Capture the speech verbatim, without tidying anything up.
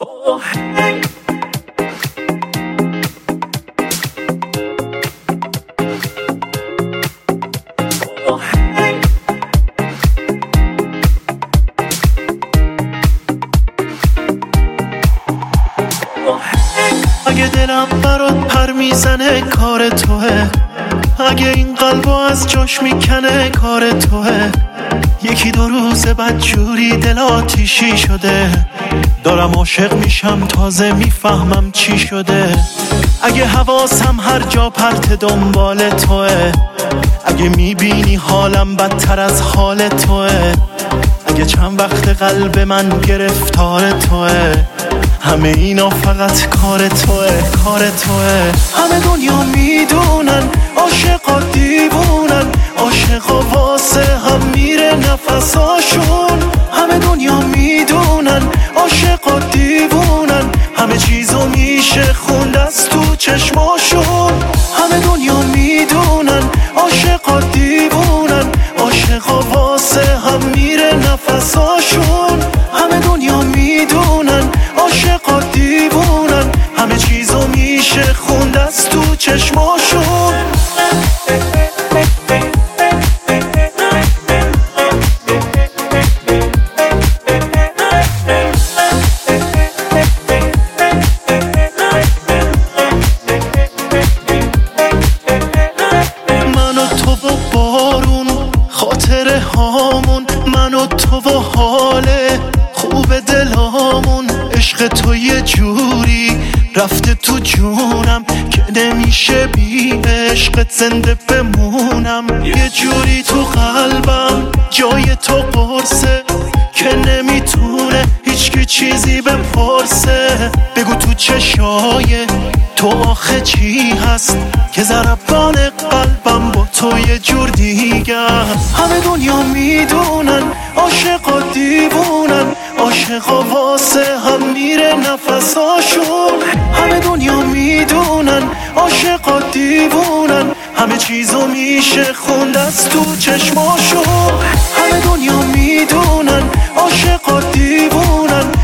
اگه دلم برات پر میزنه کار توه، اگه این قلبو از جاش میکنه کار توه. یکی دو روز بعد جوری دل آتیشی شده، دارم عاشق میشم تازه میفهمم چی شده. اگه حواسم هر جا پرت دنبال توه، اگه میبینی حالم بدتر از حال توه، اگه چند وقت قلب من گرفتار توه، همه اینا فقط کار توه، کار توه. همه دنیا میدونن عاشقا دیوونن، عاشقا واسه هم میره نفساشون. همه دنیا میدونن عاشقا دیوونن، همه چیزو میشه خوند از تو چشماشون. همه دنیا میدونن عاشقا دیوونن، عاشقا واسه هم میره نفساشون. همه دنیا میدونن عاشقا دیوونن، همه چیزو میشه خوند از تو چشماشون. من و تو و بارون خاطره هامون، من و تو و حاله خوب دلامون. عشق تو یه جوری رفته تو جونم که نمیشه بی عشقت زنده بمونم. یه جوری تو قلبم جای تو قرصه که نمیتونه هیچکی چیزی بپرسه. بگو تو چشای تو آخه چی هست که ضربان قلبم با تو یه جور دیگه. همه دنیا میدونن عاشقا دیوونن، عاشقا واسه هم میره نفساشون. همه دنیا میدونن عاشقا دیوونن، همه چیزو میشه خوند از تو چشماشون. همه دنیا میدونن عاشقا دیوونن،